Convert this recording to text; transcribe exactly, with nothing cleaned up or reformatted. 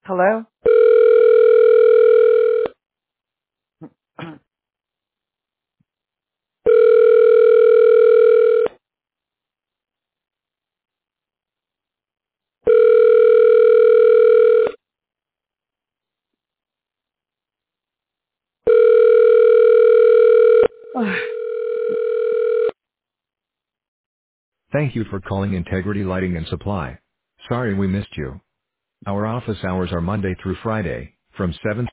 Hello? Thank you for calling Integrity Lighting and Supply. Sorry we missed you. Our office hours are Monday through Friday, from seven